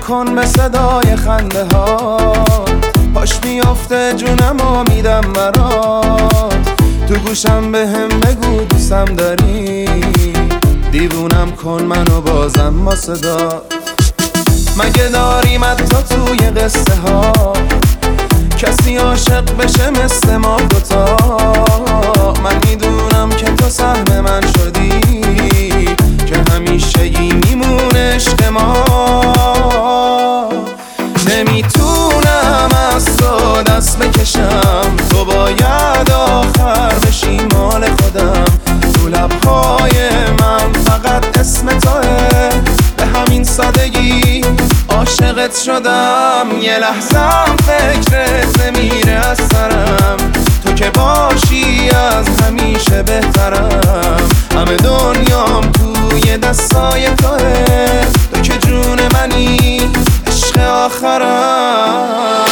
کن به صدای خنده ها، پاش میافته جونم و میدم برات. تو گوشم به هم بگو دوستم داری، دیوونم کن منو بازم با صدا. مگه داریم حتی توی قصه ها کسی عاشق بشه مثل ما دوتا؟ من میدونم که تو سهم من شدی، که همیشگی میمونه عشق ما. نمیتونم از تو دست بکشم، تو باید آخر بشی مال خودم. تو لبهای من فقط اسم توه، به همین سادگی عاشقت شدم. یه لحظم فکرت نمیره از سرم، تو که باشی از همیشه بهترم. همه دنیام توی دستای توه، تو که جون منی عشق آخرم.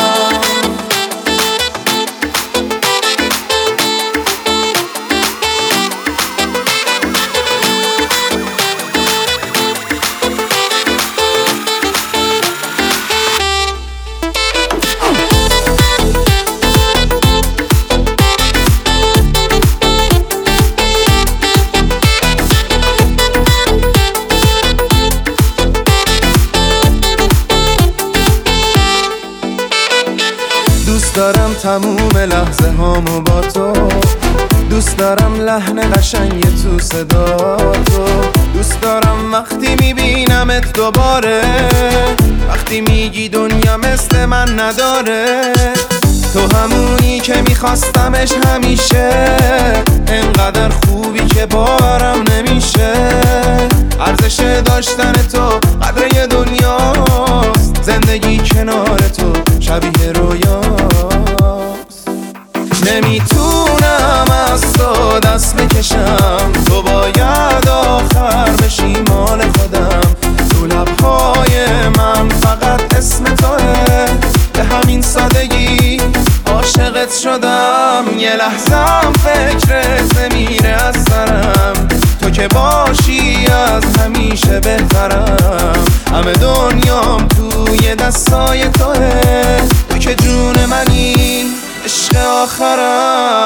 دوست دارم تموم لحظه هامو با تو، دوست دارم لحن قشنگ تو صدا تو. دوست دارم وقتی میبینمت دوباره، وقتی میگی دنیا مثل من نداره. تو همونی که میخواستمش همیشه، انقدر خوبی که باورم نمیشه. ارزش داشتن تو قدر دنیاست، زندگی کنار تو شبیه رویاست. نمیتونم از تو دست بکشم، تو باید آخر بشی مال خودم. تو لبهای من فقط اسم توه، به همین سادگی عاشقت شدم. یه لحظم فکرت نمیره از سرم، تو که باشی از همیشه بهترم. همه دنیام توی دستای توه، تو که جون منی عشق آخرم.